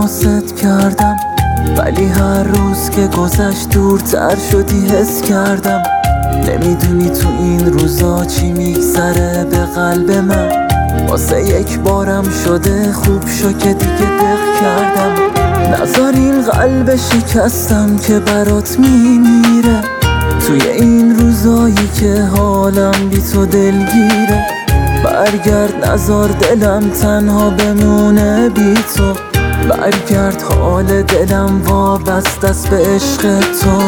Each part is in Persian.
احساست کردم، ولی هر روز که گذشت دورتر شدی حس کردم. نمیدونی تو این روزا چی میگذره به قلب من. واسه یک بارم شده خوب شو که دیگه دق کردم. نذار این قلب شکستم که برات میمیره، توی این روزایی که حالم بی تو دلگیره. برگرد نذار دلم تنها بمونه بی تو، برگرد حال دلم وابسته است به عشق تو.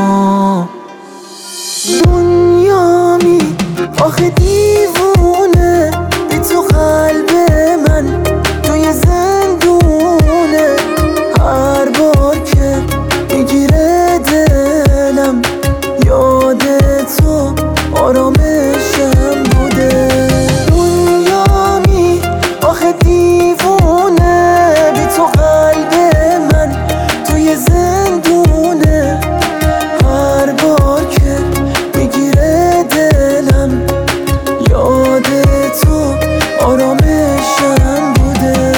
دنیامی آخه دیوونه، بی تو قلب من توی زندونه. هر بار که میگیره دلم یاد تو آرامشم بوده. دنیامی آخه دیوونه، بی تو قلب من توی زندونه. هر بار که میگیره دلم یاد تو آرامشم بوده.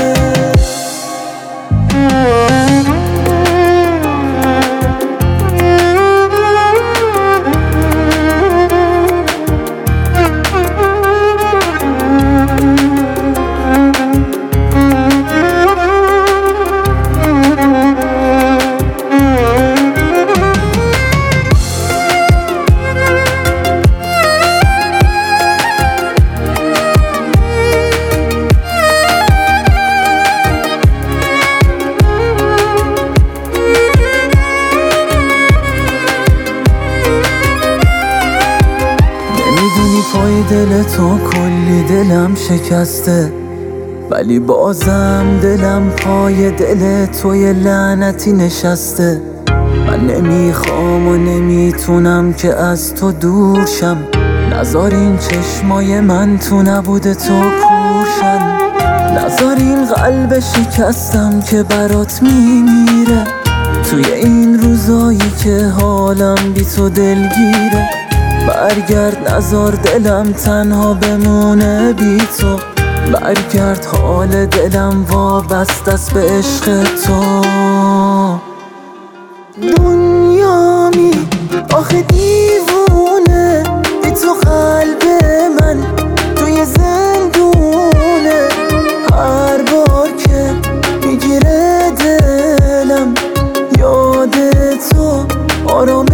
میدونی پای دل تو کلی دلم شکسته، ولی بازم دلم پای دل توی لعنتی نشسته. من نمیخوام و نمیتونم که از تو دور شم. نذار این چشمای من تو نبود تو کورشن. نذار این قلب شکستم که برات میمیره، توی این روزایی که حالم بی تو دلگیره. برگرد نذار دلم تنها بمونه بی تو، برگرد حال دلم وابسته است به عشق تو. دنیامی آخه دیوونه، بی تو قلب من توی زندونه. هر بار که میگیره دلم یاد تو آرام